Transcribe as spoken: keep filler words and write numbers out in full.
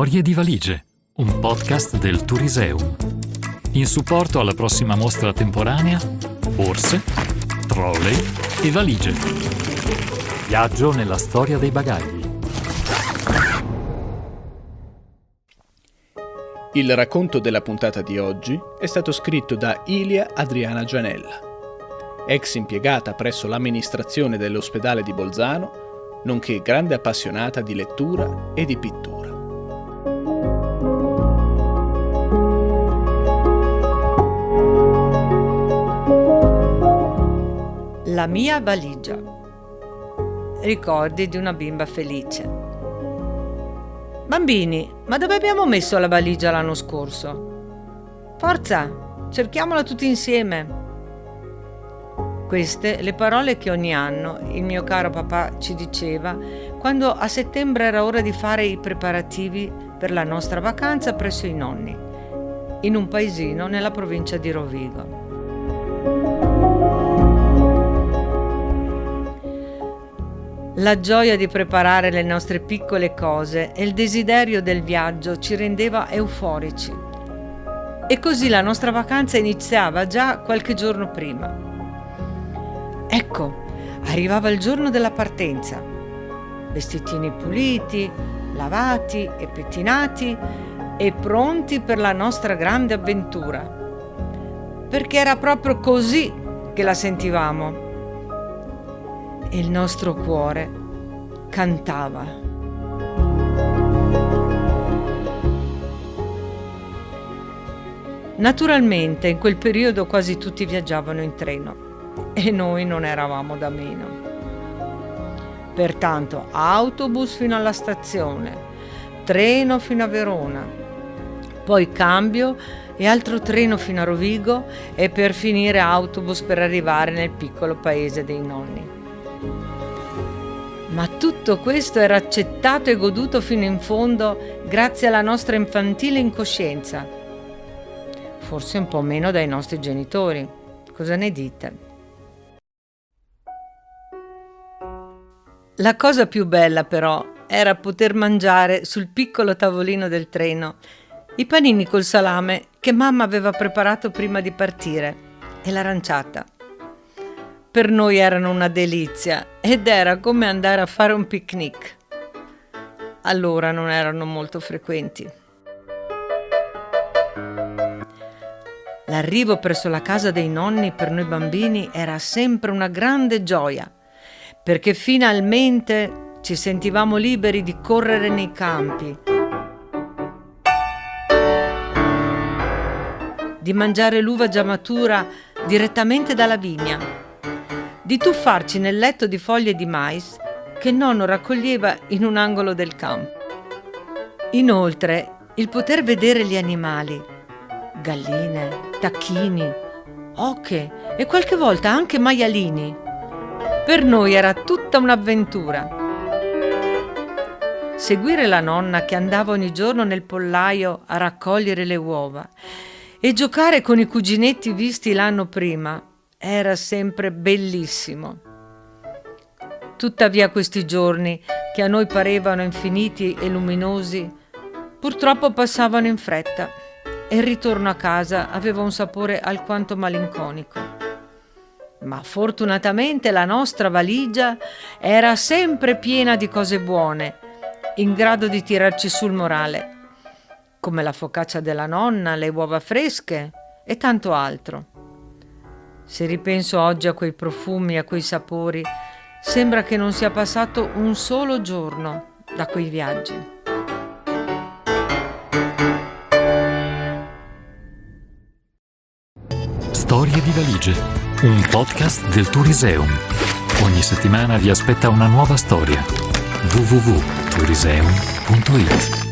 Storie di valigie, un podcast del Touriseum. In supporto alla prossima mostra temporanea, borse, trolley e valigie. Viaggio nella storia dei bagagli. Il racconto della puntata di oggi è stato scritto da Ilia Adriana Gianella, ex impiegata presso l'amministrazione dell'ospedale di Bolzano, nonché grande appassionata di lettura e di pittura. La mia valigia. Ricordi di una bimba felice. Bambini, ma dove abbiamo messo la valigia l'anno scorso? Forza, cerchiamola tutti insieme. Queste le parole che ogni anno il mio caro papà ci diceva quando a settembre era ora di fare i preparativi per la nostra vacanza presso i nonni, in un paesino nella provincia di Rovigo. La gioia di preparare le nostre piccole cose e il desiderio del viaggio ci rendeva euforici. E così la nostra vacanza iniziava già qualche giorno prima. Ecco, arrivava il giorno della partenza. Vestitini puliti, lavati e pettinati e pronti per la nostra grande avventura. Perché era proprio così che la sentivamo. E il nostro cuore cantava. Naturalmente in quel periodo quasi tutti viaggiavano in treno e noi non eravamo da meno. Pertanto autobus fino alla stazione, treno fino a Verona, poi cambio e altro treno fino a Rovigo e per finire autobus per arrivare nel piccolo paese dei nonni. Ma tutto questo era accettato e goduto fino in fondo grazie alla nostra infantile incoscienza. Forse un po' meno dai nostri genitori. Cosa ne dite? La cosa più bella però era poter mangiare sul piccolo tavolino del treno i panini col salame che mamma aveva preparato prima di partire e l'aranciata. Per noi erano una delizia ed era come andare a fare un picnic. Allora non erano molto frequenti. L'arrivo presso la casa dei nonni per noi bambini era sempre una grande gioia, perché finalmente ci sentivamo liberi di correre nei campi, di mangiare l'uva già matura direttamente dalla vigna, di tuffarci nel letto di foglie di mais che nonno raccoglieva in un angolo del campo. Inoltre, il poter vedere gli animali, galline, tacchini, oche e qualche volta anche maialini, per noi era tutta un'avventura. Seguire la nonna che andava ogni giorno nel pollaio a raccogliere le uova e giocare con i cuginetti visti l'anno prima era sempre bellissimo. Tuttavia questi giorni, che a noi parevano infiniti e luminosi, purtroppo passavano in fretta e il ritorno a casa aveva un sapore alquanto malinconico. Ma fortunatamente la nostra valigia era sempre piena di cose buone, in grado di tirarci sul morale, come la focaccia della nonna, le uova fresche e tanto altro. Se ripenso oggi a quei profumi e a quei sapori, sembra che non sia passato un solo giorno da quei viaggi. Storie di valigie, un podcast del Touriseum. Ogni settimana vi aspetta una nuova storia. w w w punto touriseum punto i t